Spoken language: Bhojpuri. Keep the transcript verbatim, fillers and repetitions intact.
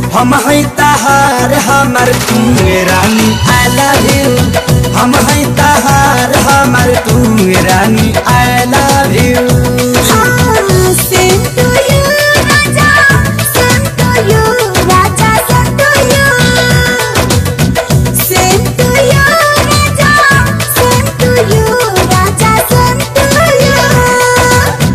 हम है तहार हमर तू रानी आई लव यू। हम है तहार हमर तू रानी आई लव